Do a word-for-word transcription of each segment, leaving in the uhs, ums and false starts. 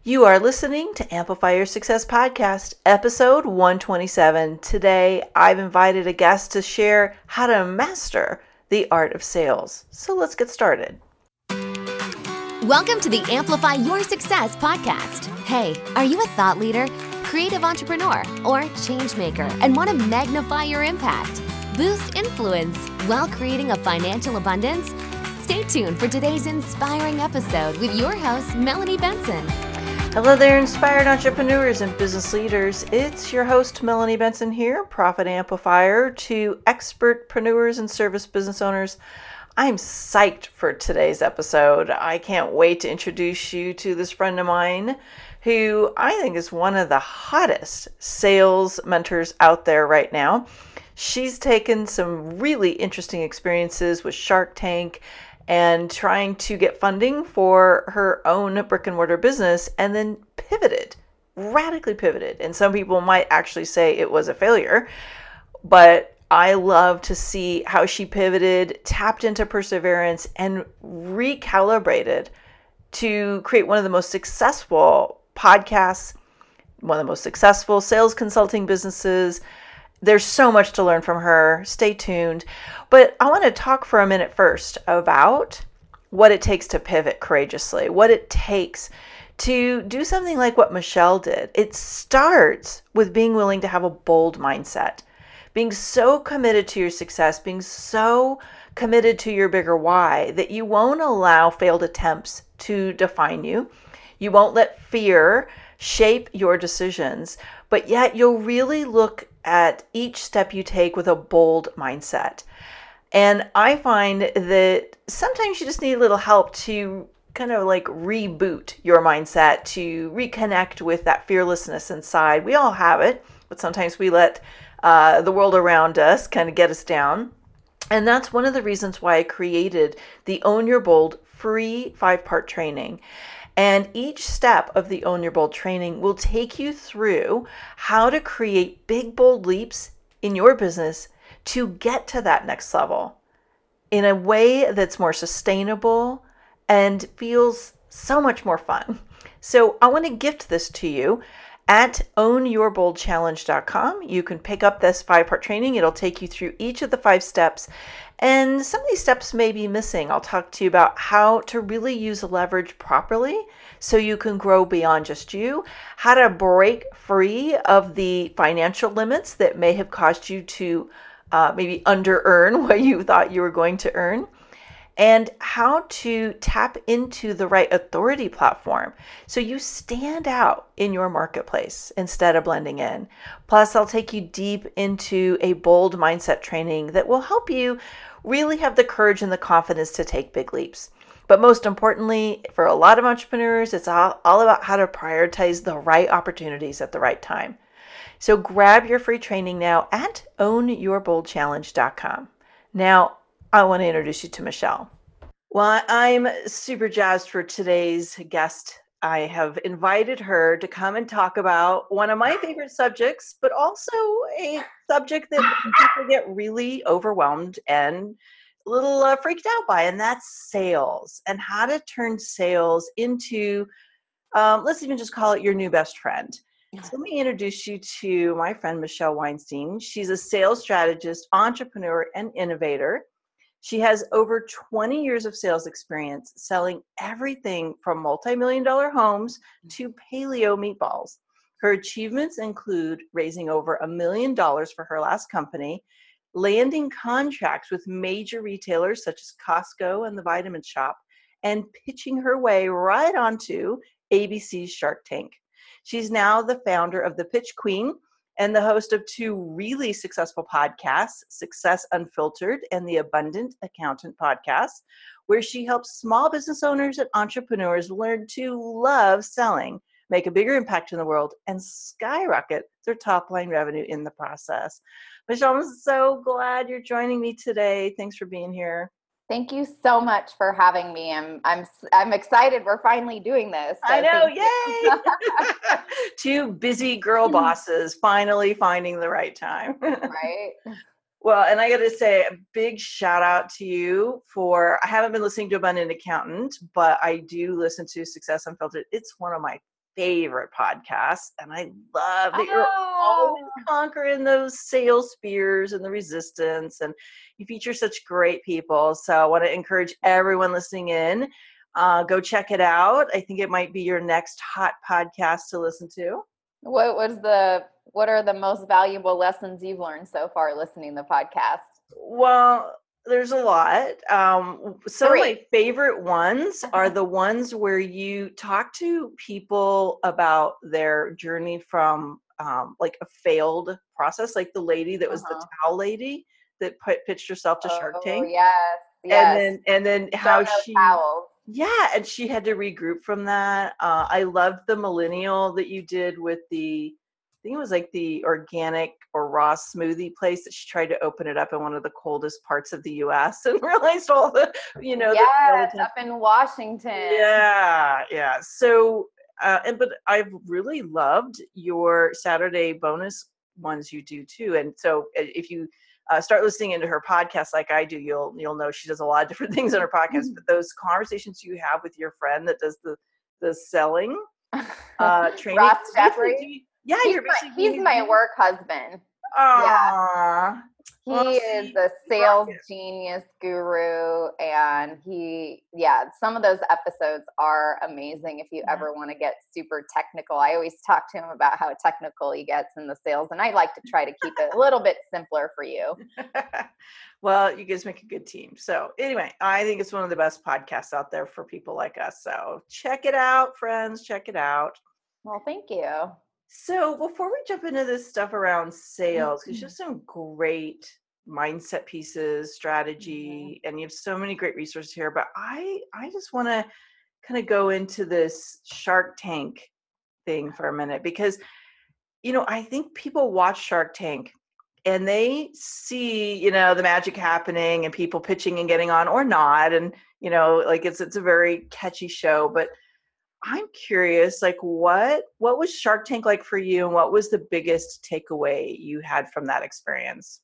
You are listening to Amplify Your Success Podcast, episode one twenty-seven. Today, I've invited a guest to share how to master the art of sales. So let's get started. Welcome to the Amplify Your Success Podcast. Hey, are you a thought leader, creative entrepreneur, or change maker and want to magnify your impact, boost influence while creating a financial abundance? Stay tuned for today's inspiring episode with your host, Melanie Benson. Hello there, inspired entrepreneurs and business leaders. It's your host, Melanie Benson here, Profit Amplifier to expertpreneurs and service business owners. I'm psyched for today's episode. I can't wait to introduce you to this friend of mine who I think is one of the hottest sales mentors out there right now. She's taken some really interesting experiences with Shark Tank and trying to get funding for her own brick and mortar business, and then pivoted, radically pivoted. And some people might actually say it was a failure, but I love to see how she pivoted, tapped into perseverance, and recalibrated to create one of the most successful podcasts, one of the most successful sales consulting businesses. There's so much to learn from her. Stay tuned. But I want to talk for a minute first about what it takes to pivot courageously, what it takes to do something like what Michelle did. It starts with being willing to have a bold mindset, being so committed to your success, being so committed to your bigger why that you won't allow failed attempts to define you. You won't let fear shape your decisions, but yet you'll really look at each step you take with a bold mindset. And I find that sometimes you just need a little help to kind of like reboot your mindset, to reconnect with that fearlessness inside. We all have it, but sometimes we let uh, the world around us kind of get us down. And that's one of the reasons why I created the Own Your Bold free five-part training. And each step of the Own Your Bold training will take you through how to create big, bold leaps in your business to get to that next level in a way that's more sustainable and feels so much more fun. So I want to gift this to you at own your bold challenge dot com. You can pick up this five-part training. It'll take you through each of the five steps. And some of these steps may be missing. I'll talk to you about how to really use leverage properly so you can grow beyond just you, how to break free of the financial limits that may have caused you to uh, maybe under-earn what you thought you were going to earn, and how to tap into the right authority platform so you stand out in your marketplace instead of blending in. Plus, I'll take you deep into a bold mindset training that will help you really have the courage and the confidence to take big leaps. But most importantly, for a lot of entrepreneurs, it's all, all about how to prioritize the right opportunities at the right time. So grab your free training now at own your bold challenge dot com. Now, I want to introduce you to Michelle. Well, I'm super jazzed for today's guest. I have invited her to come and talk about one of my favorite subjects, but also a subject that people get really overwhelmed and a little uh, freaked out by, and that's sales and how to turn sales into, um, let's even just call it your new best friend. So let me introduce you to my friend, Michelle Weinstein. She's a sales strategist, entrepreneur, and innovator. She has over twenty years of sales experience selling everything from multi-million dollar homes to paleo meatballs. Her achievements include raising over a million dollars for her last company, landing contracts with major retailers such as Costco and the Vitamin Shoppe, and pitching her way right onto A B C's Shark Tank. She's now the founder of The Pitch Queen and the host of two really successful podcasts, Success Unfiltered and the Abundant Accountant Podcast, where she helps small business owners and entrepreneurs learn to love selling, make a bigger impact in the world, and skyrocket their top-line revenue in the process. Michelle, I'm so glad you're joining me today. Thanks for being here. Thank you so much for having me. I'm I'm I'm excited. We're finally doing this. So I know, yay! Two busy girl bosses finally finding the right time. Right. Well, and I got to say a big shout out to you for, I haven't been listening to Abundant Accountant, but I do listen to Success Unfiltered. It's one of my favorite podcasts. And I love that you're Oh. always conquering those sales fears and the resistance. And you feature such great people. So I want to encourage everyone listening in. Uh, go check it out. I think it might be your next hot podcast to listen to. What was the, what are the most valuable lessons you've learned so far listening to the podcast? Well, there's a lot. Um, some Three. of my favorite ones are the ones where you talk to people about their journey from um, like a failed process, like the lady that was Uh-huh. the towel lady that put, pitched herself to Shark Oh, Tank. yes, yes. And then, and then how Show no she, towels. yeah, and she had to regroup from that. Uh, I loved the millennial that you did with the, I think it was like the organic or raw smoothie place that she tried to open it up in one of the coldest parts of the U S and realized all the, you know, Yes, the, up in Washington. yeah, yeah. So, uh, and but I've really loved your Saturday bonus ones you do too. And so, if you uh, start listening into her podcast like I do, you'll you'll know she does a lot of different things on her podcast. But those conversations you have with your friend that does the the selling uh, training, Ross basically, Jeffrey. do you- yeah, He's you're my, basically he's my work husband. Aww. He Well, is see, a you sales rock it. genius guru, and he, yeah, some of those episodes are amazing if you Yeah. ever want to get super technical. I always talk to him about how technical he gets in the sales, and I like to try to keep it a little bit simpler for you. Well, you guys make a good team. So anyway, I think it's one of the best podcasts out there for people like us. So check it out, friends. Check it out. Well, thank you. So before we jump into this stuff around sales, there's just some great mindset pieces, strategy, and you have so many great resources here. But I, I just want to kind of go into this Shark Tank thing for a minute because, you know, I think people watch Shark Tank and they see, you know, the magic happening and people pitching and getting on or not. And, you know, like it's, it's a very catchy show, but I'm curious, like what, what was Shark Tank like for you? And what was the biggest takeaway you had from that experience?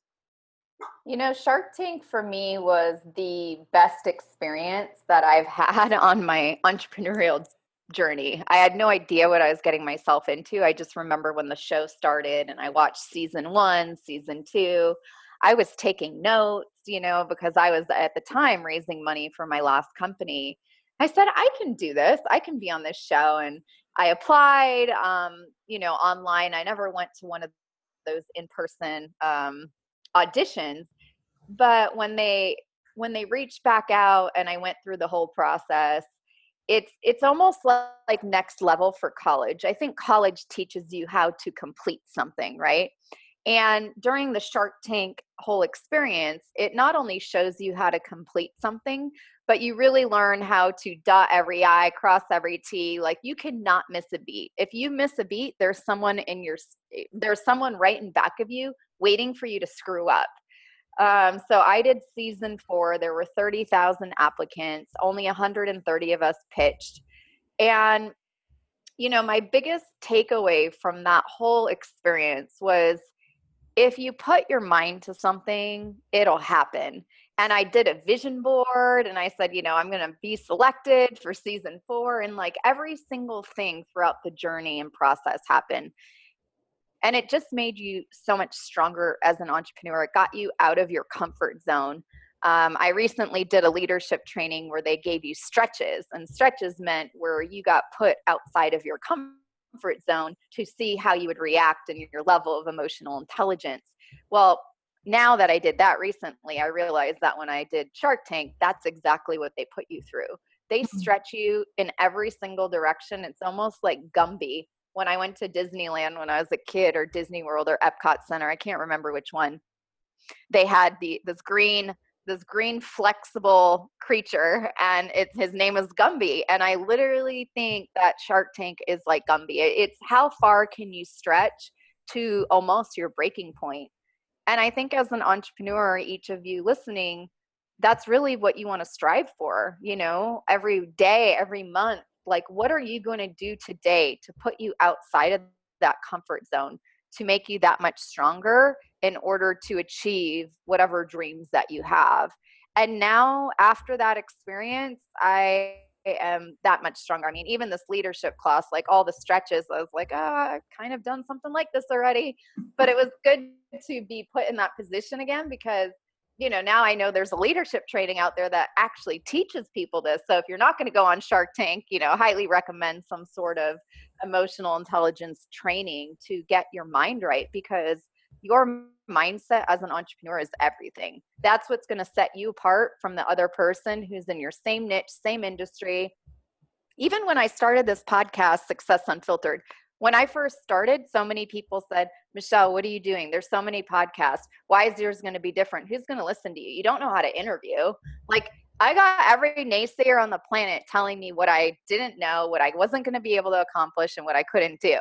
You know, Shark Tank for me was the best experience that I've had on my entrepreneurial journey. I had no idea what I was getting myself into. I just remember when the show started and I watched season one, season two. I was taking notes, you know, because I was at the time raising money for my last company. I said, I can do this. I can be on this show. And I applied, um, you know, online. I never went to one of those in-person um, auditions. But when they when they reached back out and I went through the whole process, it's it's almost like next level for college. I think college teaches you how to complete something, right? And during the Shark Tank whole experience, it not only shows you how to complete something, but you really learn how to dot every I, cross every T. Like you cannot miss a beat. If you miss a beat, there's someone in your there's someone right in back of you waiting for you to screw up. Um, so I did season four. There were thirty thousand applicants. Only one hundred thirty of us pitched. And, you know, my biggest takeaway from that whole experience was if you put your mind to something, it'll happen. And I did a vision board and I said, you know, I'm going to be selected for season four. And like every single thing throughout the journey and process happened. And it just made you so much stronger as an entrepreneur. It got you out of your comfort zone. Um, I recently did a leadership training where they gave you stretches, and stretches meant where you got put outside of your comfort zone to see how you would react and your level of emotional intelligence. Well, now that I did that recently, I realized that when I did Shark Tank, that's exactly what they put you through. They stretch you in every single direction. It's almost like Gumby. When I went to Disneyland when I was a kid, or Disney World or Epcot Center, I can't remember which one, they had the this green this green flexible creature, and it, his name was Gumby. And I literally think that Shark Tank is like Gumby. It's how far can you stretch to almost your breaking point. And I think as an entrepreneur, each of you listening, that's really what you want to strive for, you know, every day, every month. Like, what are you going to do today to put you outside of that comfort zone to make you that much stronger in order to achieve whatever dreams that you have? And now after that experience, I am that much stronger. I mean, even this leadership class, like all the stretches, I was like, ah, I've kind of done something like this already. But it was good to be put in that position again, because, you know, now I know there's a leadership training out there that actually teaches people this. So if you're not going to go on Shark Tank, you know, highly recommend some sort of emotional intelligence training to get your mind right, because your mindset as an entrepreneur is everything. That's what's going to set you apart from the other person who's in your same niche, same industry. Even when I started this podcast, Success Unfiltered, when I first started, so many people said, Michelle, what are you doing? There's so many podcasts. Why is yours going to be different? Who's going to listen to you? You don't know how to interview. Like, I got every naysayer on the planet telling me what I didn't know, what I wasn't going to be able to accomplish, and what I couldn't do.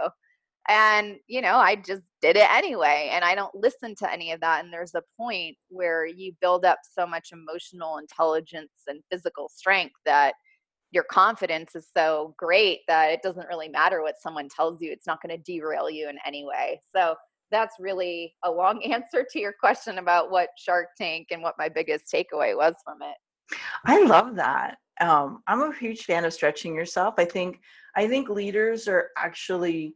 And, you know, I just did it anyway. And I don't listen to any of that. And there's a point where you build up so much emotional intelligence and physical strength that your confidence is so great that it doesn't really matter what someone tells you. It's not going to derail you in any way. So that's really a long answer to your question about what Shark Tank and what my biggest takeaway was from it. I love that. Um, I'm a huge fan of stretching yourself. I think, I think leaders are actually,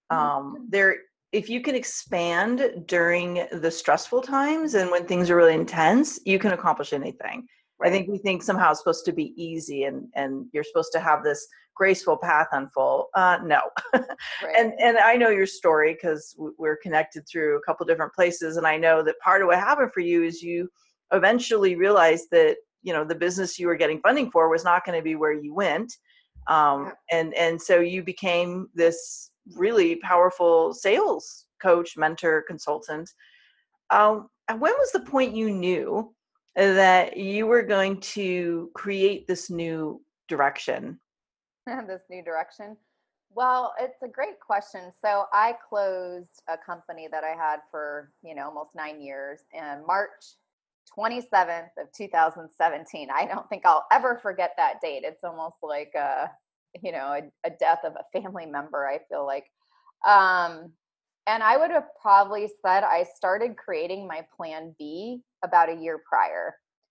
um, they're, if you can expand during the stressful times and when things are really intense, you can accomplish anything. Right. I think we think somehow it's supposed to be easy and, and you're supposed to have this graceful path unfold. Uh, no. Right. And and I know your story because we're connected through a couple different places. And I know that part of what happened for you is you eventually realized that, you know, the business you were getting funding for was not going to be where you went. Um, yeah. and, and so you became this really powerful sales coach, mentor, consultant. Um, and when was the point you knew that you were going to create this new direction? This new direction? Well, it's a great question. So I closed a company that I had for, you know, almost nine years in March twenty-seventh of two thousand seventeen. I don't think I'll ever forget that date. It's almost like a, you know, a, a death of a family member, I feel like. Um, and I would have probably said I started creating my plan B about a year prior.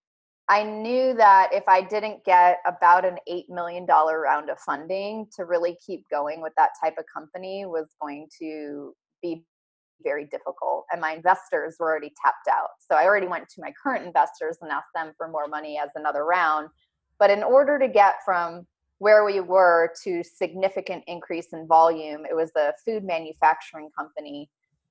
I knew that if I didn't get about an eight million dollars round of funding to really keep going with that type of company was going to be very difficult. And my investors were already tapped out. So I already went to my current investors and asked them for more money as another round. But in order to get from where we were to significant increase in volume, it was a food manufacturing company,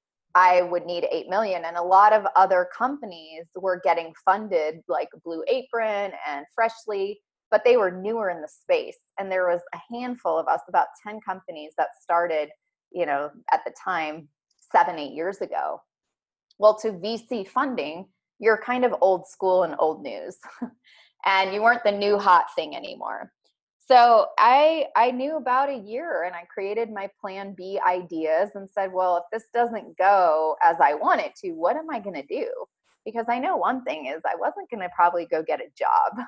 I would need eight million. And a lot of other companies were getting funded like Blue Apron and Freshly, but they were newer in the space. And there was a handful of us, about ten companies that started, you know, at the time, seven, eight years ago. Well, to V C funding, you're kind of old school and old news and you weren't the new hot thing anymore. So I I knew about a year and I created my plan B ideas and said, well, if this doesn't go as I want it to, what am I going to do? Because I know one thing is I wasn't going to probably go get a job.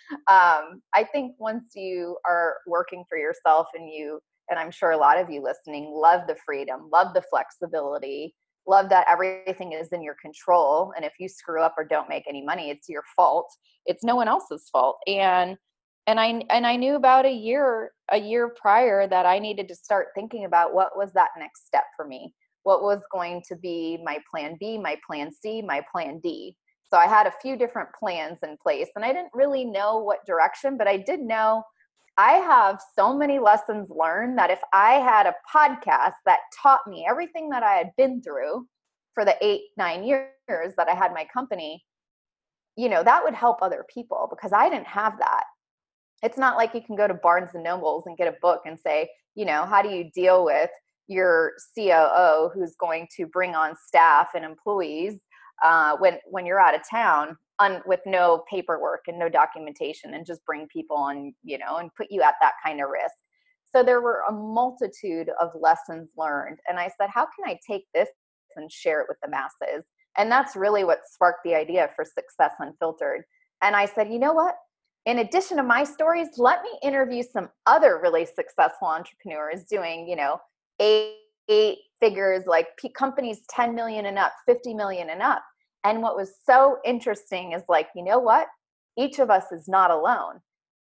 um, I think once you are working for yourself and you, and I'm sure a lot of you listening, love the freedom, love the flexibility, love that everything is in your control. And if you screw up or don't make any money, it's your fault. It's no one else's fault. And And I and I knew about a year a year prior that I needed to start thinking about what was that next step for me. What was going to be my plan B, my plan C, my plan D. So I had a few different plans in place and I didn't really know what direction, but I did know I have so many lessons learned that if I had a podcast that taught me everything that I had been through for the eight, nine years that I had my company, you know, that would help other people because I didn't have that. It's not like you can go to Barnes and Nobles and get a book and say, you know, how do you deal with your C O O who's going to bring on staff and employees uh, when when you're out of town un, with no paperwork and no documentation and just bring people on, you know, and put you at that kind of risk. So there were a multitude of lessons learned. And I said, how can I take this and share it with the masses? And that's really what sparked the idea for Success Unfiltered. And I said, you know what? In addition to my stories, let me interview some other really successful entrepreneurs doing, you know, eight, eight figures, like p- companies ten million and up, fifty million and up. And what was so interesting is like, you know what? Each of us is not alone.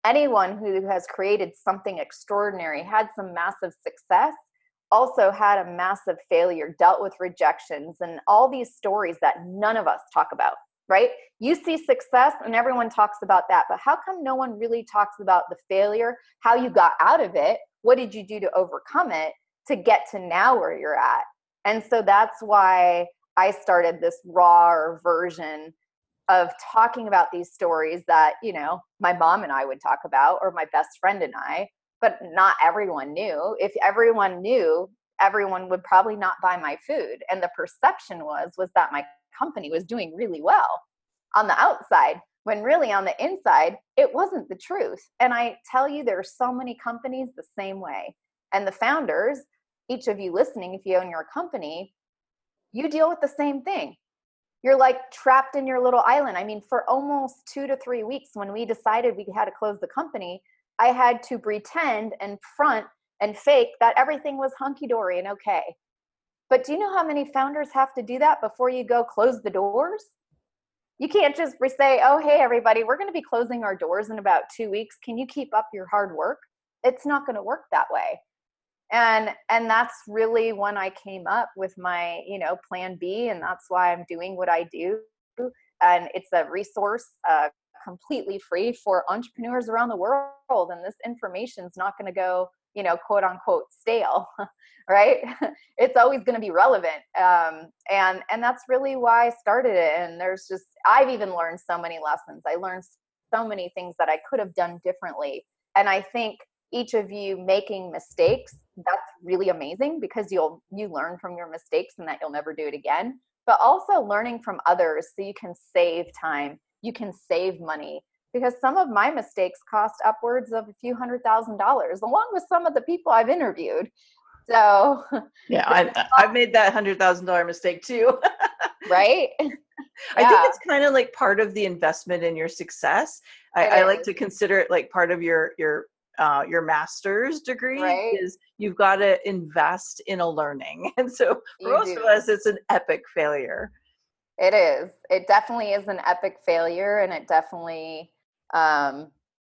anyone who has created something extraordinary, had some massive success, also had a massive failure, dealt with rejections and all these stories that none of us talk about, right? You see success and everyone talks about that, but how come no one really talks about the failure, how you got out of it? What did you do to overcome it to get to now where you're at? And so that's why I started this raw version of talking about these stories that, you know, my mom and I would talk about, or my best friend and I, but not everyone knew. If everyone knew, everyone would probably not buy my food. And the perception was, was that my company was doing really well on the outside, when really on the inside, it wasn't the truth. And I tell you, there are so many companies the same way. And the founders, each of you listening, if you own your company, you deal with the same thing. You're like trapped in your little island. I mean, for almost two to three weeks, when we decided we had to close the company, I had to pretend and front and fake that everything was hunky-dory and okay. But do you know how many founders have to do that before you go close the doors? You can't just say, oh, hey, everybody, we're going to be closing our doors in about two weeks. Can you keep up your hard work? It's not going to work that way. And and that's really when I came up with my, you know, plan B. And that's why I'm doing what I do. And it's a resource uh, completely free for entrepreneurs around the world. And this information is not going to go, you know, quote unquote, stale, right? It's always going to be relevant. Um, and, and that's really why I started it. And there's just, I've even learned so many lessons. I learned so many things that I could have done differently. And I think each of you making mistakes, that's really amazing, because you'll, you learn from your mistakes and that you'll never do it again, but also learning from others so you can save time, you can save money. Because some of my mistakes cost upwards of a few hundred thousand dollars, along with some of the people I've interviewed. So yeah, I, I've made that hundred thousand dollar mistake too. Right? I Yeah. think it's kind of like part of the investment in your success. I, I like to consider it like part of your your uh, your master's degree, right? Is you've got to invest in a learning, and so for You most do. of us, it's an epic failure. It is. It definitely is an epic failure, and it definitely. Um,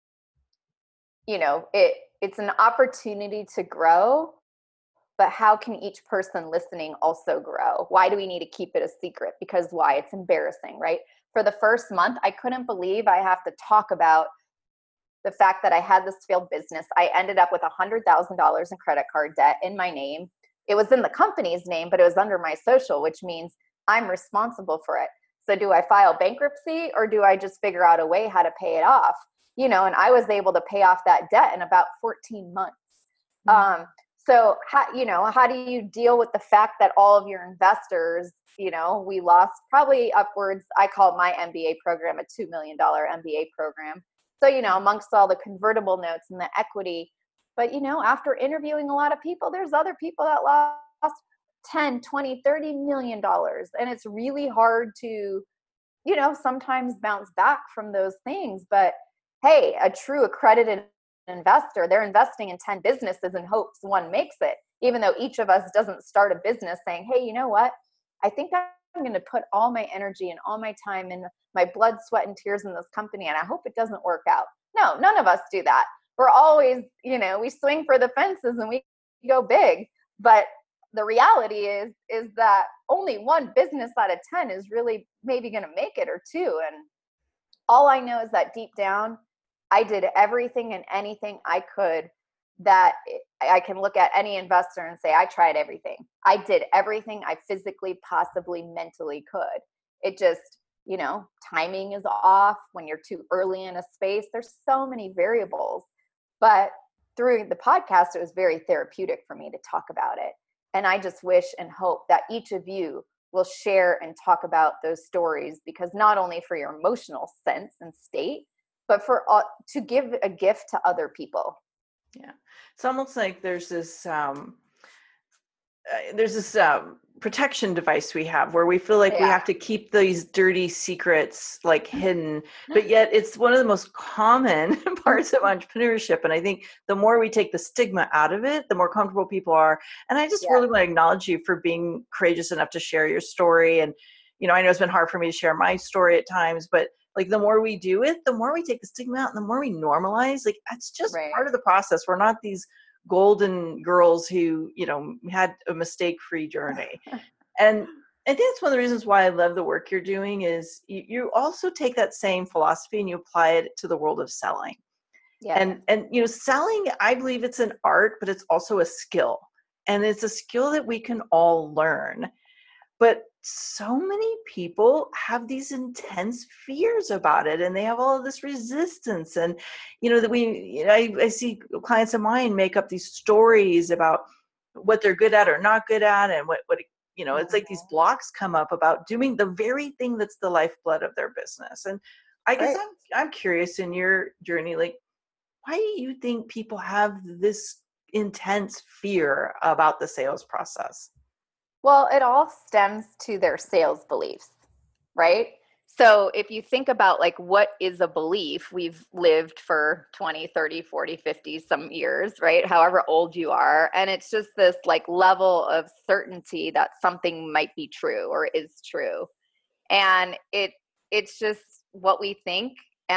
you know, it it's an opportunity to grow, but how can each person listening also grow? Why do we need to keep it a secret? Because why? It's embarrassing, right? For the first month, I couldn't believe I have to talk about the fact that I had this failed business. I ended up with one hundred thousand dollars in credit card debt in my name. It was in the company's name, but it was under my social, which means I'm responsible for it. So do I file bankruptcy, or do I just figure out a way how to pay it off? You know, and I was able to pay off that debt in about fourteen months. Mm-hmm. Um, so, how, you know, how do you deal with the fact that all of your investors, you know, we lost probably upwards, I call my M B A program a two million dollars M B A program. So, you know, amongst all the convertible notes and the equity, but, you know, after interviewing a lot of people, there's other people that lost ten, twenty, thirty million dollars. And it's really hard to, you know, sometimes bounce back from those things. But hey, a true accredited investor, they're investing in ten businesses in hopes one makes it, even though each of us doesn't start a business saying, hey, you know what? I think I'm going to put all my energy and all my time and my blood, sweat, and tears in this company, and I hope it doesn't work out. No, none of us do that. We're always, you know, we swing for the fences and we go big. But the reality is, is that only one business out of ten is really maybe going to make it, or two. And all I know is that deep down, I did everything and anything I could that I can look at any investor and say, I tried everything. I did everything I physically, possibly, mentally could. It just, you know, timing is off when you're too early in a space. There's so many variables. But through the podcast, it was very therapeutic for me to talk about it. And I just wish and hope that each of you will share and talk about those stories, because not only for your emotional sense and state, but for uh, to give a gift to other people. Yeah. It's almost like there's this, um, uh, there's this um, protection device we have where we feel like yeah. we have to keep these dirty secrets like hidden, but yet it's one of the most common parts of entrepreneurship. And I think the more we take the stigma out of it, the more comfortable people are. And I just yeah. really want to acknowledge you for being courageous enough to share your story. And, you know, I know it's been hard for me to share my story at times, but like the more we do it, the more we take the stigma out and the more we normalize, like that's just Right. part of the process. We're not these golden girls who, you know, had a mistake-free journey. And I think that's one of the reasons why I love the work you're doing is you, you also take that same philosophy and you apply it to the world of selling. Yeah. And, and, you know, selling, I believe it's an art, but it's also a skill. And it's a skill that we can all learn. But so many people have these intense fears about it, and they have all of this resistance. And, you know, that we, you know, I, I see clients of mine make up these stories about what they're good at or not good at, and what, what, you know, it's like these blocks come up about doing the very thing that's the lifeblood of their business. And I guess Right. I'm, I'm curious in your journey, like, why do you think people have this intense fear about the sales process? Well, it all stems to their sales beliefs, right? So if you think about like what is a belief, we've lived for twenty, thirty, forty, fifty some years, right? However old you are. And it's just this like level of certainty that something might be true or is true. And it it's just what we think,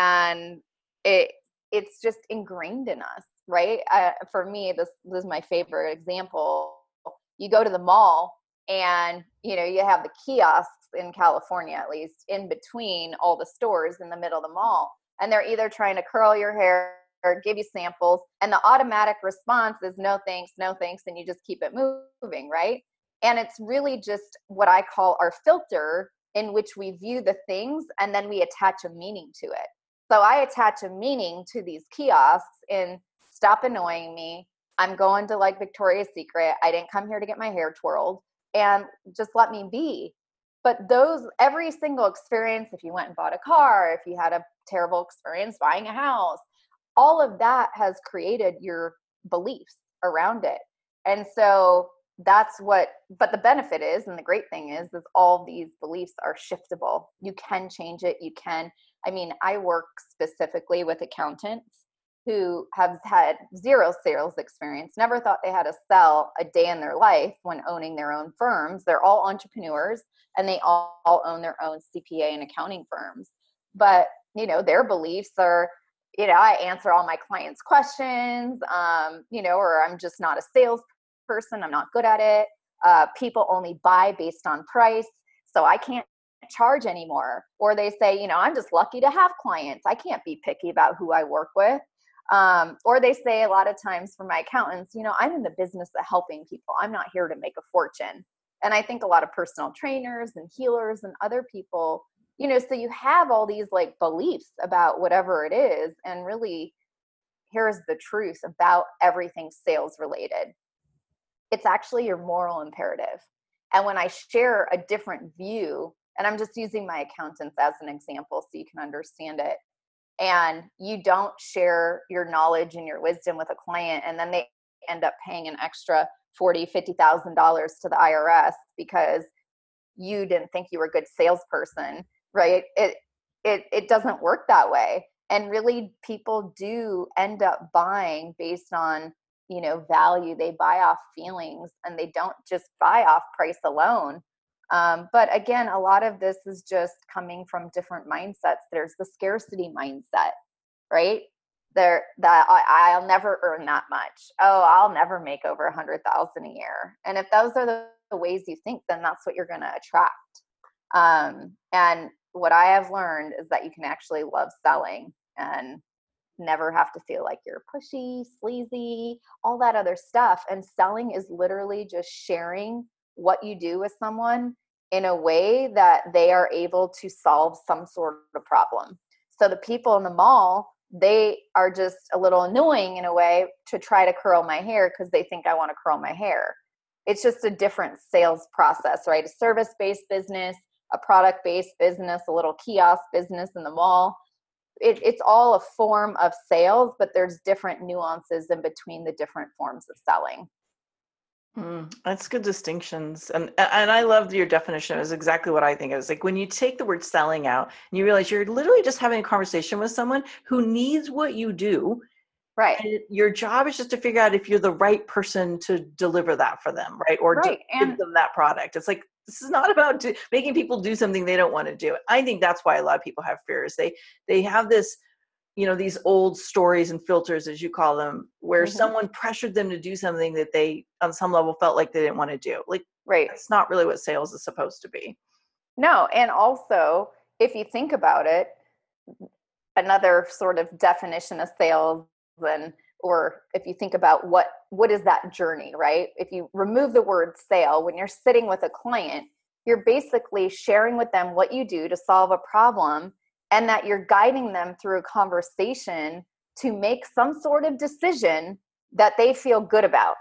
and it it's just ingrained in us, right? Uh, for me, this, this is my favorite example. You go to the mall, and, you know, you have the kiosks in California, at least, in between all the stores in the middle of the mall. And they're either trying to curl your hair or give you samples. And the automatic response is no thanks, no thanks. And you just keep it moving, right? And it's really just what I call our filter in which we view the things and then we attach a meaning to it. So I attach a meaning to these kiosks in stop annoying me. I'm going to like Victoria's Secret. I didn't come here to get my hair twirled. And just let me be. But those, every single experience, if you went and bought a car, if you had a terrible experience buying a house, all of that has created your beliefs around it. And so that's what, but the benefit is, and the great thing is, is all these beliefs are shiftable. You can change it. You can, I mean, I work specifically with accountants who have had zero sales experience, never thought they had to sell a day in their life when owning their own firms. They're all entrepreneurs and they all, all own their own C P A and accounting firms. But, you know, their beliefs are, you know, I answer all my clients' questions, um, you know, or I'm just not a salesperson. I'm not good at it. Uh, people only buy based on price, so I can't charge anymore. Or they say, you know, I'm just lucky to have clients. I can't be picky about who I work with. Um, or they say a lot of times for my accountants, you know, I'm in the business of helping people. I'm not here to make a fortune. And I think a lot of personal trainers and healers and other people, you know, so you have all these like beliefs about whatever it is. And really, here's the truth about everything sales related. It's actually your moral imperative. And when I share a different view, and I'm just using my accountants as an example so you can understand it, and you don't share your knowledge and your wisdom with a client, and then they end up paying an extra forty thousand dollars, fifty thousand dollars to the I R S because you didn't think you were a good salesperson, right? It, it, it doesn't work that way. And really, people do end up buying based on, you know, value. They buy off feelings, and they don't just buy off price alone. Um, but again, a lot of this is just coming from different mindsets. There's the scarcity mindset, right? There, that I, I'll never earn that much. Oh, I'll never make over a hundred thousand a year. And if those are the, the ways you think, then that's what you're going to attract. Um, and what I have learned is that you can actually love selling and never have to feel like you're pushy, sleazy, all that other stuff. And selling is literally just sharing what you do with someone in a way that they are able to solve some sort of problem. So the people in the mall, they are just a little annoying in a way to try to curl my hair because they think I want to curl my hair. It's just a different sales process, right? A service-based business, a product-based business, a little kiosk business in the mall. It, it's all a form of sales, but there's different nuances in between the different forms of selling. Mm, that's good distinctions. And and I love your definition. It was exactly what I think. It was like when you take the word selling out and you realize you're literally just having a conversation with someone who needs what you do. Right. And your job is just to figure out if you're the right person to deliver that for them, right? Or right. to give them that product. It's like This is not about do, making people do something they don't want to do. I think that's why a lot of people have fears. They they have this, you know, these old stories and filters, as you call them, where mm-hmm. someone pressured them to do something that they, on some level, felt like they didn't want to do. Like, right. That's not really what sales is supposed to be. No, and also, if you think about it, another sort of definition of sales, and or if you think about what what is that journey, right? If you remove the word sale, when you're sitting with a client, you're basically sharing with them what you do to solve a problem, and that you're guiding them through a conversation to make some sort of decision that they feel good about,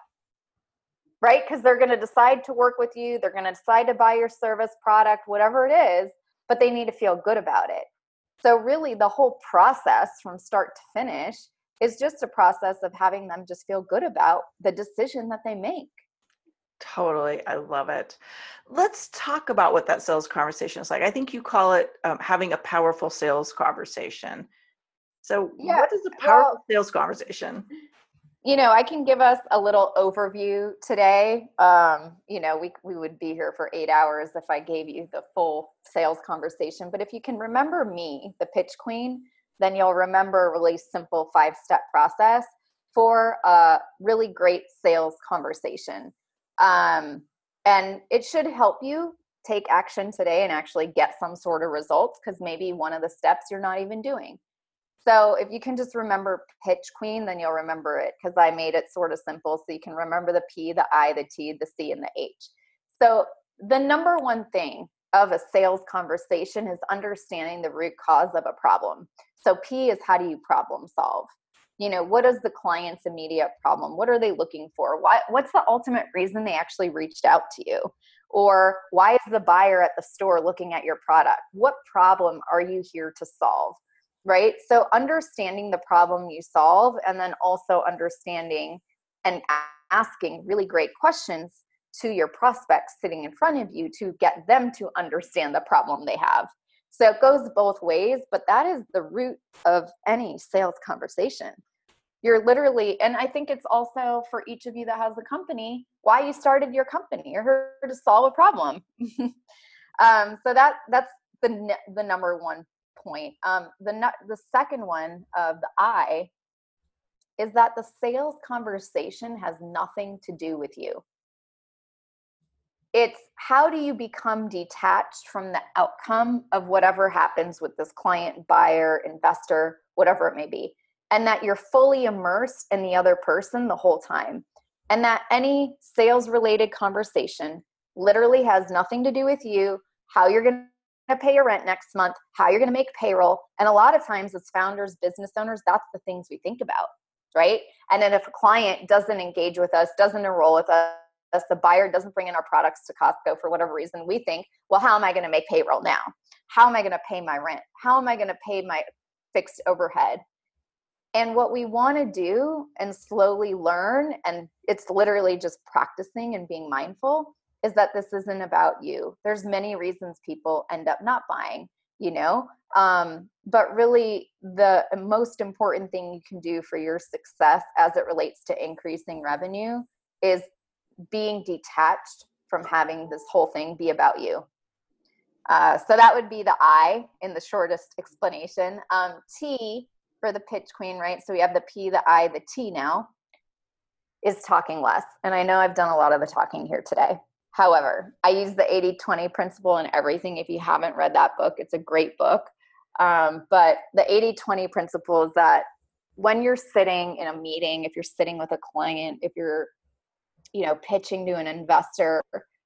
right? Because they're going to decide to work with you. They're going to decide to buy your service, product, whatever it is, but they need to feel good about it. So really the whole process from start to finish is just a process of having them just feel good about the decision that they make. Totally. I love it. Let's talk about what that sales conversation is like. I think you call it um, having a powerful sales conversation. So yeah, what is a powerful well, sales conversation? You know, I can give us a little overview today. Um, you know, we we would be here for eight hours if I gave you the full sales conversation. But if you can remember me, the pitch queen, then you'll remember a really simple five-step process for a really great sales conversation. Um, and it should help you take action today and actually get some sort of results, because maybe one of the steps you're not even doing. So if you can just remember pitch queen, then you'll remember it, because I made it sort of simple so you can remember the P, the I, the T, the C, and the H. So the number one thing of a sales conversation is understanding the root cause of a problem. So P is, how do you problem solve? You know, what is the client's immediate problem? What are they looking for? Why, what's the ultimate reason they actually reached out to you? Or why is the buyer at the store looking at your product? What problem are you here to solve? Right? So understanding the problem you solve, and then also understanding and asking really great questions to your prospects sitting in front of you to get them to understand the problem they have. So it goes both ways, but that is the root of any sales conversation. You're literally, and I think it's also for each of you that has a company, why you started your company. You're here to solve a problem. um, so that that's the the number one point. Um, the the second one of the I is that the sales conversation has nothing to do with you. It's how do you become detached from the outcome of whatever happens with this client, buyer, investor, whatever it may be, and that you're fully immersed in the other person the whole time, and that any sales related conversation literally has nothing to do with you, how you're going to pay your rent next month, how you're going to make payroll. And a lot of times as founders, business owners, that's the things we think about, right? And then if a client doesn't engage with us, doesn't enroll with us, the buyer doesn't bring in our products to Costco for whatever reason, we think, well, how am I going to make payroll now? How am I going to pay my rent? How am I going to pay my fixed overhead? And what we want to do and slowly learn, and it's literally just practicing and being mindful, is that this isn't about you. There's many reasons people end up not buying, you know, um, but really the most important thing you can do for your success as it relates to increasing revenue is being detached from having this whole thing be about you. Uh, so that would be the I in the shortest explanation. Um, T for the pitch queen, right? So we have the P, the I, the T now, is talking less. And I know I've done a lot of the talking here today. However, I use the eighty twenty principle in everything. If you haven't read that book, it's a great book. Um, but the eighty twenty principle is that when you're sitting in a meeting, if you're sitting with a client, if you're you know, pitching to an investor,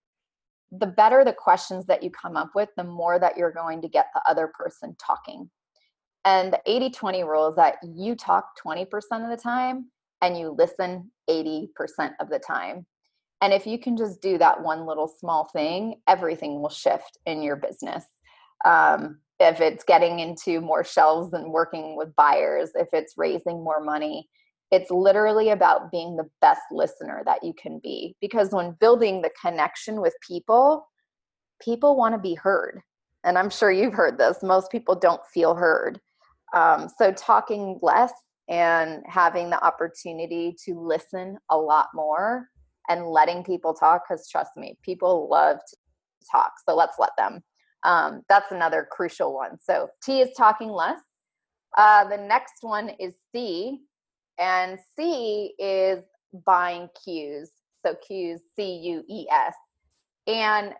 the better the questions that you come up with, the more that you're going to get the other person talking. And the eighty twenty rule is that you talk twenty percent of the time and you listen eighty percent of the time. And if you can just do that one little small thing, everything will shift in your business. Um, if it's getting into more shelves and working with buyers, if it's raising more money, it's literally about being the best listener that you can be. Because when building the connection with people, people want to be heard. And I'm sure you've heard this. Most people don't feel heard. Um, so talking less and having the opportunity to listen a lot more and letting people talk, because trust me, people love to talk. So let's let them. Um, that's another crucial one. So T is talking less. Uh, the next one is C, and C is buying cues. So cues, C U E S. And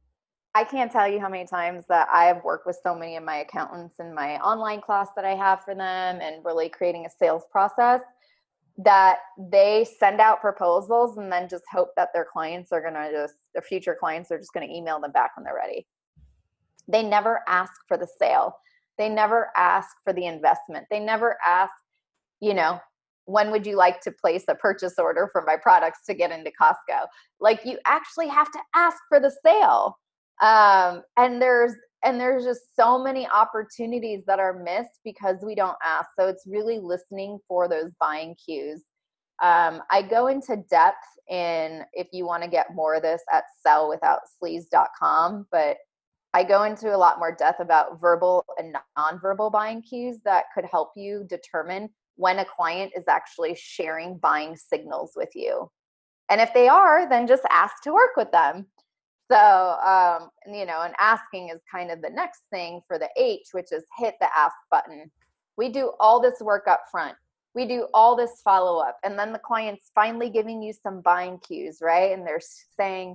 I can't tell you how many times that I have worked with so many of my accountants in my online class that I have for them and really creating a sales process that they send out proposals and then just hope that their clients are going to just, their future clients are just going to email them back when they're ready. They never ask for the sale. They never ask for the investment. They never ask, you know, when would you like to place a purchase order for my products to get into Costco? Like, you actually have to ask for the sale. Um, and there's, and there's just so many opportunities that are missed because we don't ask. So it's really listening for those buying cues. Um, I go into depth in, if you want to get more of this, at sell without sleaze dot com, but I go into a lot more depth about verbal and nonverbal buying cues that could help you determine when a client is actually sharing buying signals with you. And if they are, then just ask to work with them. So, um, you know, and asking is kind of the next thing for the H, which is hit the ask button. We do all this work up front. We do all this follow up. And then the client's finally giving you some buying cues, right? And they're saying,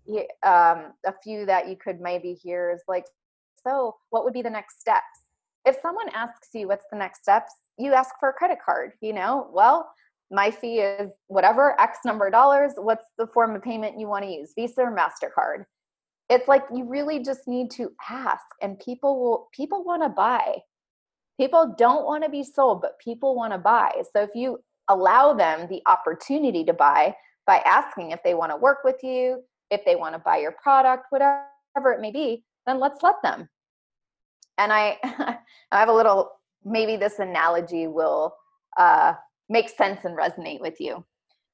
um, a few that you could maybe hear is like, so what would be the next steps? If someone asks you what's the next steps, you ask for a credit card, you know, well, my fee is whatever, X number of dollars. What's the form of payment you want to use? Visa or MasterCard? It's like, you really just need to ask, and people will, people want to buy. People don't want to be sold, but people want to buy. So if you allow them the opportunity to buy by asking if they want to work with you, if they want to buy your product, whatever it may be, then let's let them. And I, I have a little, maybe this analogy will uh, make sense and resonate with you.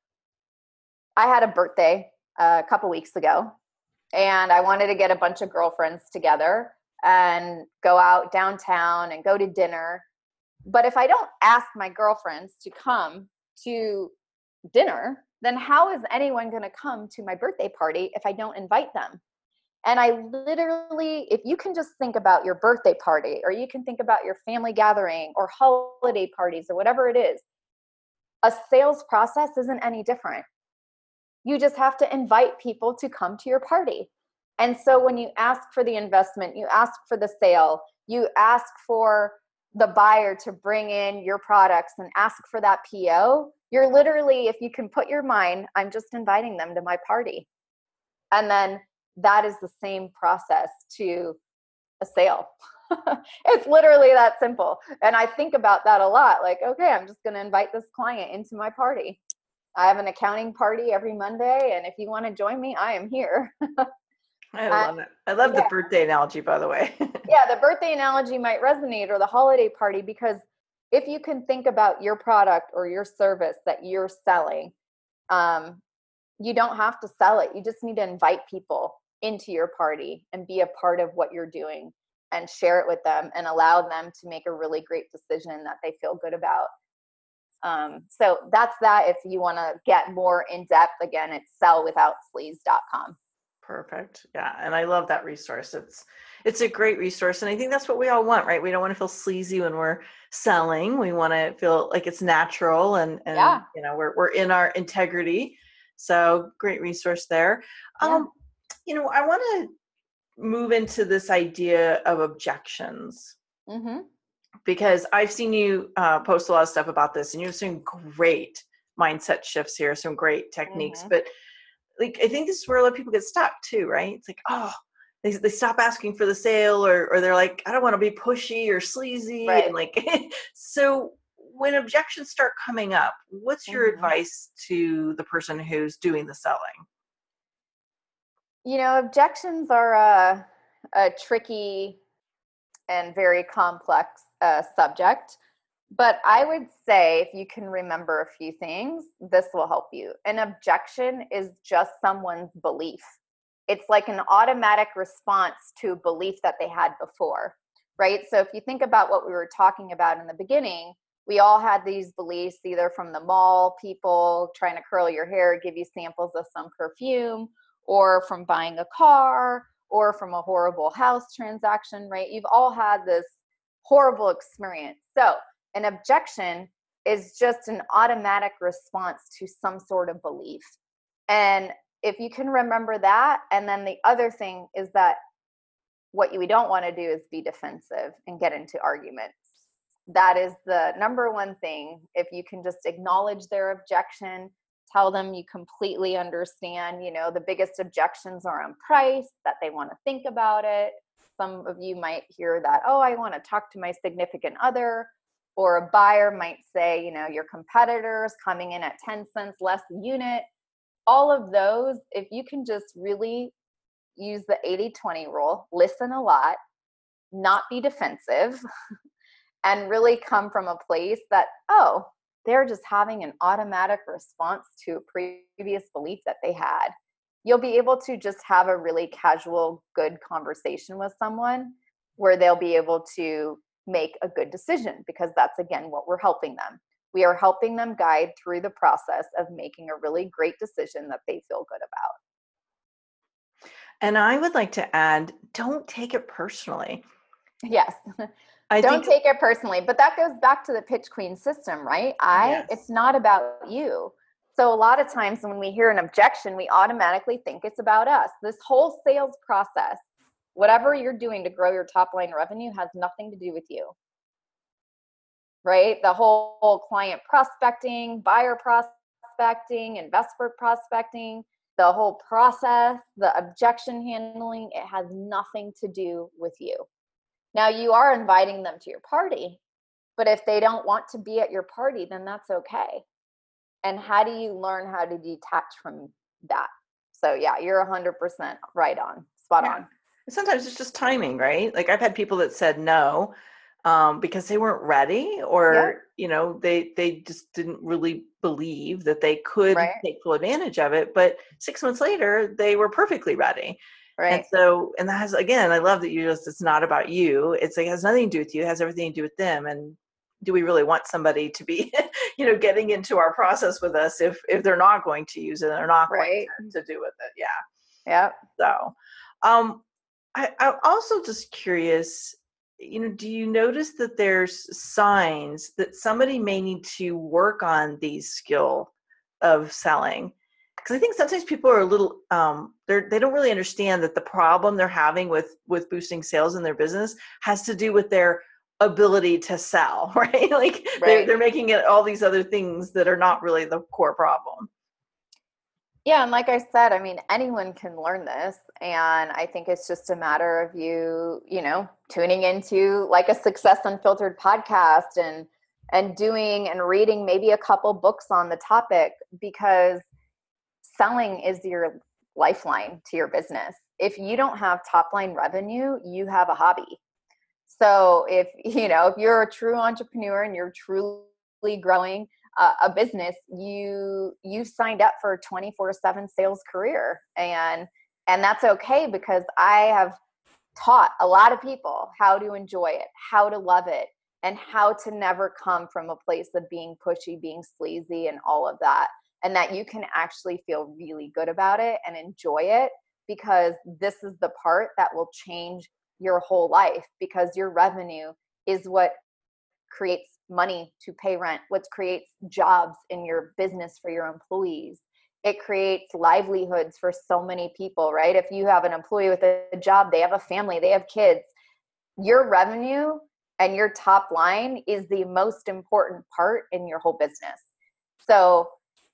I had a birthday uh, a couple weeks ago, and I wanted to get a bunch of girlfriends together and go out downtown and go to dinner. But if I don't ask my girlfriends to come to dinner, then how is anyone going to come to my birthday party if I don't invite them? And I literally, if you can just think about your birthday party, or you can think about your family gathering or holiday parties or whatever it is, a sales process isn't any different. You just have to invite people to come to your party. And so when you ask for the investment, you ask for the sale, you ask for the buyer to bring in your products and ask for that P O, you're literally, if you can put your mind, I'm just inviting them to my party. And then that is the same process to a sale. It's literally that simple. And I think about that a lot. Like, okay, I'm just going to invite this client into my party. I have an accounting party every Monday, and if you want to join me, I am here. I love it. I love yeah. the birthday analogy, by the way. Yeah, the birthday analogy might resonate, or the holiday party, because if you can think about your product or your service that you're selling, um, you don't have to sell it. You just need to invite people into your party and be a part of what you're doing and share it with them and allow them to make a really great decision that they feel good about. Um, so that's that. If you want to get more in depth, again, it's sell without sleaze dot com. Perfect. Yeah. And I love that resource. It's, it's a great resource. And I think that's what we all want, right? We don't want to feel sleazy when we're selling. We want to feel like it's natural and, and yeah. you know, we're, we're in our integrity. So great resource there. Yeah. Um, you know, I want to move into this idea of objections. Mm-hmm. Because I've seen you uh, post a lot of stuff about this, and you're doing great mindset shifts here, some great techniques. Mm-hmm. But like, I think this is where a lot of people get stuck too, right? It's like, oh, they they stop asking for the sale, or or they're like, I don't want to be pushy or sleazy, right. And like, so when objections start coming up, what's your mm-hmm. advice to the person who's doing the selling? You know, objections are a, a tricky and very complex uh, subject. But I would say, if you can remember a few things, this will help you. An objection is just someone's belief. It's like an automatic response to a belief that they had before, right? So if you think about what we were talking about in the beginning, we all had these beliefs either from the mall, people trying to curl your hair, give you samples of some perfume, or from buying a car, or from a horrible house transaction, right? You've all had this horrible experience. So an objection is just an automatic response to some sort of belief. And if you can remember that, and then the other thing is that what we don't want to do is be defensive and get into arguments. That is the number one thing. If you can just acknowledge their objection, tell them you completely understand, you know, the biggest objections are on price, that they want to think about it. Some of you might hear that, oh, I want to talk to my significant other. Or a buyer might say, you know, your competitors coming in at ten cents less a unit. All of those, if you can just really use the eighty twenty rule, listen a lot, not be defensive, and really come from a place that, oh, they're just having an automatic response to a previous belief that they had. You'll be able to just have a really casual, good conversation with someone where they'll be able to make a good decision, because that's, again, what we're helping them. We are helping them guide through the process of making a really great decision that they feel good about. And I would like to add, don't take it personally. Yes. I Don't think, take it personally. But that goes back to the pitch queen system, right? I, yes. It's not about you. So a lot of times when we hear an objection, we automatically think it's about us. This whole sales process, whatever you're doing to grow your top line revenue, has nothing to do with you, right? The whole, whole client prospecting, buyer prospecting, investor prospecting, the whole process, the objection handling, it has nothing to do with you. Now, you are inviting them to your party, but if they don't want to be at your party, then that's okay. And how do you learn how to detach from that? So yeah, you're one hundred percent right on, spot yeah. on. Sometimes it's just timing, right? Like I've had people that said no um, because they weren't ready, or, Yeah. you know, they, they just didn't really believe that they could Right. take full advantage of it. But six months later, they were perfectly ready. Right. And so, and that has, again, I love that you just, it's not about you. It's like, it has nothing to do with you. It has everything to do with them. And do we really want somebody to be, you know, getting into our process with us if, if they're not going to use it, they're not Right. going to, to do with it. Yeah. Yep. So, um, I, I'm also just curious, you know, do you notice that there's signs that somebody may need to work on these skill of selling? Because I think sometimes people are a little, um, they're, they don't really understand that the problem they're having with, with boosting sales in their business has to do with their ability to sell, right? Like Right. they're, they're making it all these other things that are not really the core problem. Yeah. And like I said, I mean, anyone can learn this. And I think it's just a matter of you, you know, tuning into like a Success Unfiltered podcast and, and doing and reading maybe a couple books on the topic, because selling is your lifeline to your business. If you don't have top line revenue, you have a hobby. So if, you know, if you're a true entrepreneur and you're truly growing uh, a business, you, you signed up for a twenty-four seven sales career. And, and that's okay, because I have taught a lot of people how to enjoy it, how to love it, and how to never come from a place of being pushy, being sleazy, and all of that. And that you can actually feel really good about it and enjoy it, because this is the part that will change your whole life, because your revenue is what creates money to pay rent, what creates jobs in your business for your employees. It creates livelihoods for so many people, right? If you have an employee with a job, they have a family, they have kids. Your revenue and your top line is the most important part in your whole business. So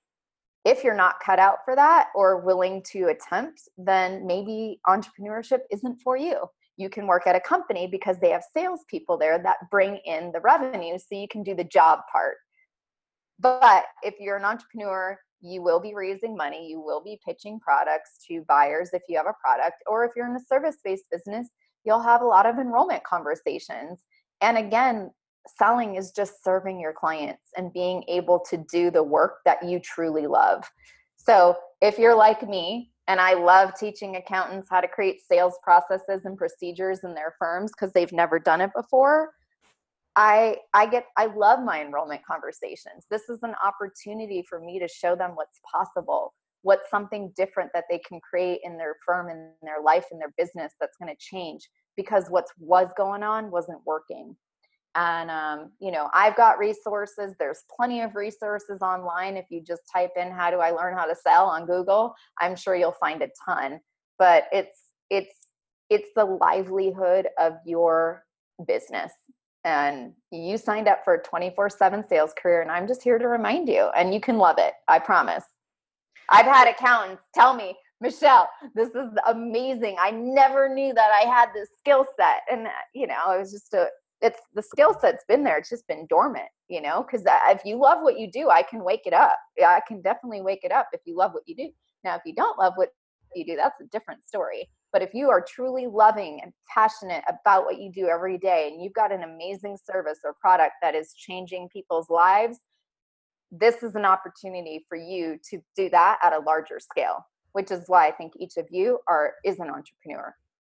if you're not cut out for that or willing to attempt, then maybe entrepreneurship isn't for you. You can work at a company because they have salespeople there that bring in the revenue, so you can do the job part. But if you're an entrepreneur, you will be raising money. You will be pitching products to buyers if you have a product, or if you're in a service-based business, you'll have a lot of enrollment conversations. And again, selling is just serving your clients and being able to do the work that you truly love. So if you're like me, and I love teaching accountants how to create sales processes and procedures in their firms because they've never done it before, I I get I love my enrollment conversations. This is an opportunity for me to show them what's possible what's something different that they can create in their firm, in their life, in their business that's going to change, because what was going on wasn't working. And, um, you know, I've got resources. There's plenty of resources online. If you just type in, how do I learn how to sell on Google, I'm sure you'll find a ton. But it's, it's, it's the livelihood of your business. And you signed up for a twenty-four seven sales career, and I'm just here to remind you, and you can love it. I promise. I've had accountants tell me, Michelle, this is amazing. I never knew that I had this skill set. And, you know, it was just a, it's the skill set's been there. It's just been dormant, you know, because if you love what you do, I can wake it up. Yeah, I can definitely wake it up if you love what you do. Now, if you don't love what you do, that's a different story. But if you are truly loving and passionate about what you do every day, and you've got an amazing service or product that is changing people's lives, this is an opportunity for you to do that at a larger scale, which is why I think each of you are is an entrepreneur.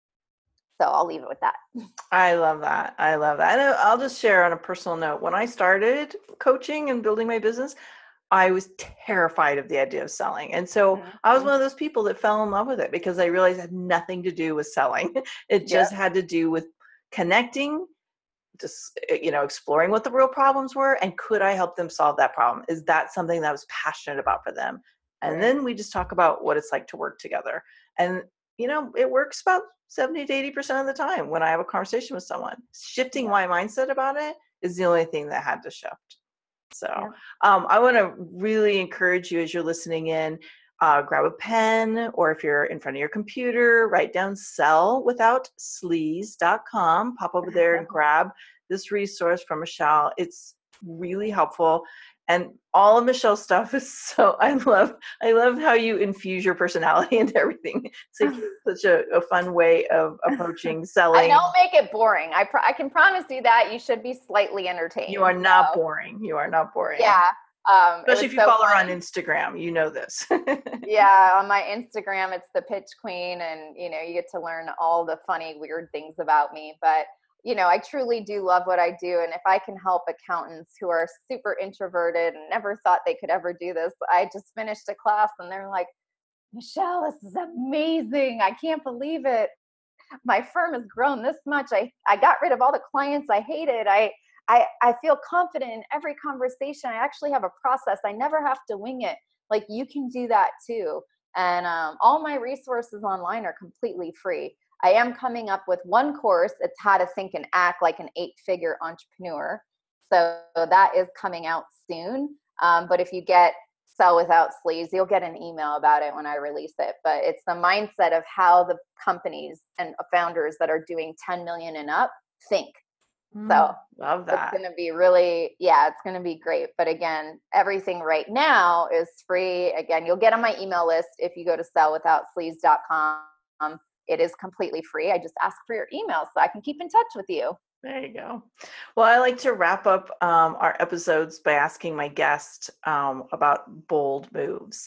So I'll leave it with that. I love that. I love that. And I'll just share on a personal note. When I started coaching and building my business, I was terrified of the idea of selling. And so mm-hmm. I was one of those people that fell in love with it because I realized it had nothing to do with selling. It just yep. had to do with connecting, just, you know, exploring what the real problems were, and could I help them solve that problem? Is that something that I was passionate about for them? And right. then we just talk about what it's like to work together. And, you know, it works about seventy to eighty percent of the time when I have a conversation with someone. Shifting yeah. my mindset about it is the only thing that had to shift. So yeah. um, I want to really encourage you as you're listening in, uh, grab a pen, or if you're in front of your computer, write down sell without sleaze dot com. Pop over there and grab this resource from Michelle. It's really helpful. And all of Michelle's stuff is so, I love, I love how you infuse your personality into everything. It's like such a, a fun way of approaching selling. I don't make it boring. I pr- I can promise you that you should be slightly entertained. You are not so. boring. You are not boring. Yeah. Um, Especially if you so follow her on Instagram, you know this. Yeah. On my Instagram, it's the Pitch Queen, and, you know, you get to learn all the funny, weird things about me. But you know, I truly do love what I do. And if I can help accountants who are super introverted and never thought they could ever do this, I just finished a class and they're like, Michelle, this is amazing. I can't believe it. My firm has grown this much. I, I got rid of all the clients I hated. I, I, I feel confident in every conversation. I actually have a process. I never have to wing it. Like, you can do that too. And um, all my resources online are completely free. I am coming up with one course. It's how to think and act like an eight-figure entrepreneur. So that is coming out soon. Um, but if you get Sell Without Sleaze, you'll get an email about it when I release it. But it's the mindset of how the companies and founders that are doing ten million and up think. Mm, so love that. It's going to be really, yeah, it's going to be great. But again, everything right now is free. Again, you'll get on my email list if you go to sell without sleaze dot com. It is completely free. I just ask for your email so I can keep in touch with you. There you go. Well, I like to wrap up um, our episodes by asking my guest um, about bold moves.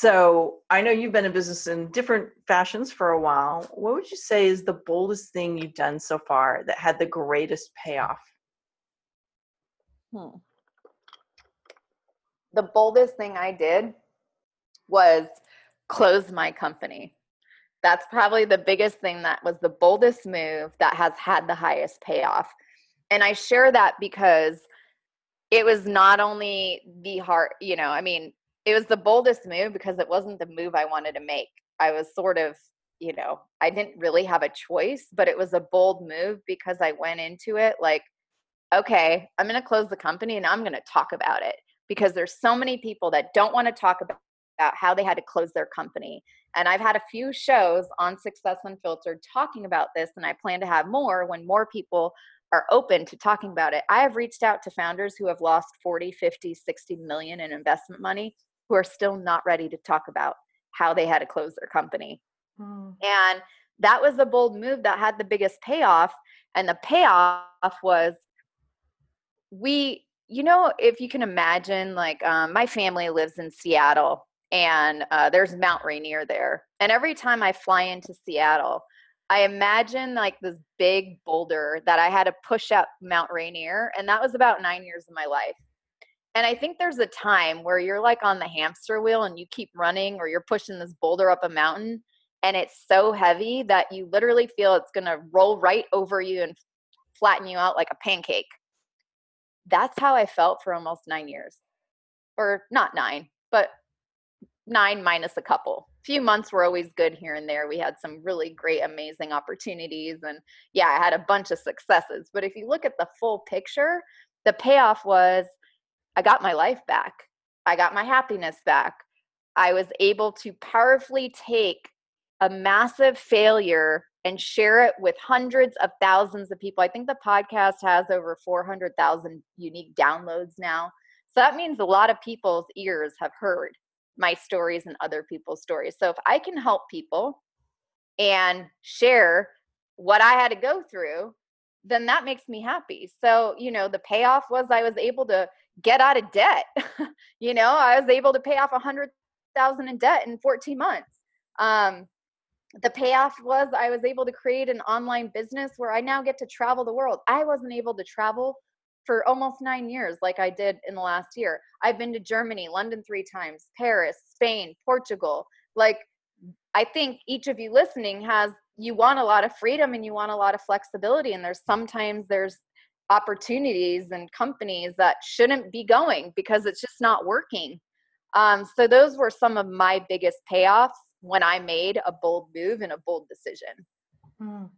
So I know you've been in business in different fashions for a while. What would you say is the boldest thing you've done so far that had the greatest payoff? Hmm. The boldest thing I did was close my company. That's probably the biggest thing. That was the boldest move that has had the highest payoff. And I share that because it was not only the hard, you know, I mean, it was the boldest move because it wasn't the move I wanted to make. I was sort of, you know, I didn't really have a choice, but it was a bold move because I went into it like, okay, I'm going to close the company and I'm going to talk about it, because there's so many people that don't want to talk about about how they had to close their company. And I've had a few shows on Success Unfiltered talking about this, and I plan to have more when more people are open to talking about it. I have reached out to founders who have lost forty, fifty, sixty million in investment money who are still not ready to talk about how they had to close their company. Hmm. And that was the bold move that had the biggest payoff. And the payoff was we, you know, if you can imagine, like um, my family lives in Seattle. And uh, there's Mount Rainier there. And every time I fly into Seattle, I imagine like this big boulder that I had to push up Mount Rainier. And that was about nine years of my life. And I think there's a time where you're like on the hamster wheel and you keep running, or you're pushing this boulder up a mountain and it's so heavy that you literally feel it's going to roll right over you and flatten you out like a pancake. That's how I felt for almost nine years. Or not nine, but nine minus a couple. Few months were always good here and there. We had some really great, amazing opportunities. And yeah, I had a bunch of successes. But if you look at the full picture, the payoff was I got my life back. I got my happiness back. I was able to powerfully take a massive failure and share it with hundreds of thousands of people. I think the podcast has over four hundred thousand unique downloads now. So that means a lot of people's ears have heard my stories and other people's stories. So if I can help people and share what I had to go through, then that makes me happy. So, you know, the payoff was I was able to get out of debt. You know, I was able to pay off a hundred thousand in debt in fourteen months. Um, the payoff was I was able to create an online business where I now get to travel the world. I wasn't able to travel for almost nine years like I did in the last year. I've been to Germany, London three times, Paris, Spain, Portugal. Like, I think each of you listening has, you want a lot of freedom and you want a lot of flexibility. And there's sometimes there's opportunities and companies that shouldn't be going because it's just not working. Um, so those were some of my biggest payoffs when I made a bold move and a bold decision. Mm.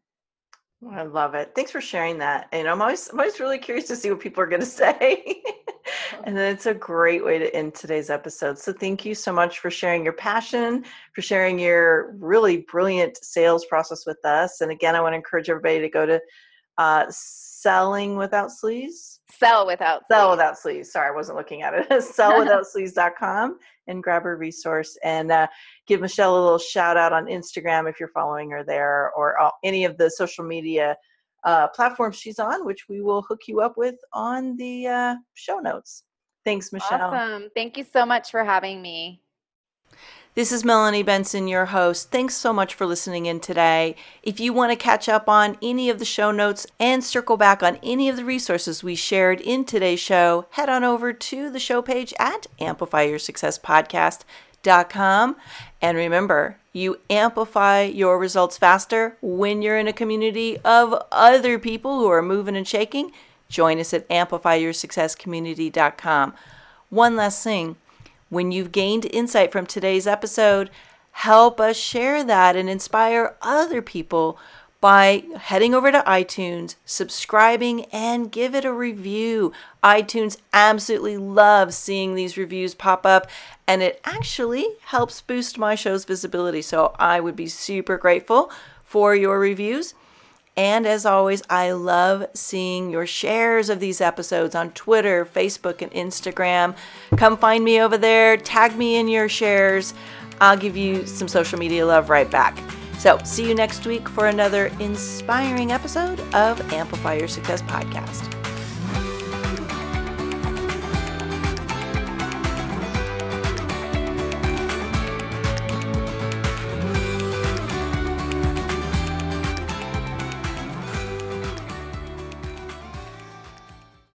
I love it. Thanks for sharing that. And I'm always, I'm always really curious to see what people are going to say. And then it's a great way to end today's episode. So thank you so much for sharing your passion, for sharing your really brilliant sales process with us. And again, I want to encourage everybody to go to uh, Selling Without Sleeves. Sell Without Sell Sleeves. Without Sleeves. Sorry, I wasn't looking at it. sell without sleeves dot com and grab her resource, and uh, give Michelle a little shout out on Instagram if you're following her there, or uh, any of the social media uh, platforms she's on, which we will hook you up with on the uh, show notes. Thanks, Michelle. Awesome. Thank you so much for having me. This is Melanie Benson, your host. Thanks so much for listening in today. If you want to catch up on any of the show notes and circle back on any of the resources we shared in today's show, head on over to the show page at amplify your success podcast dot com. And remember, you amplify your results faster when you're in a community of other people who are moving and shaking. Join us at amplify your success community dot com. One last thing. When you've gained insight from today's episode, help us share that and inspire other people by heading over to iTunes, subscribing, and give it a review. iTunes absolutely loves seeing these reviews pop up, and it actually helps boost my show's visibility. So I would be super grateful for your reviews. And as always, I love seeing your shares of these episodes on Twitter, Facebook, and Instagram. Come find me over there. Tag me in your shares. I'll give you some social media love right back. So see you next week for another inspiring episode of Amplify Your Success Podcast.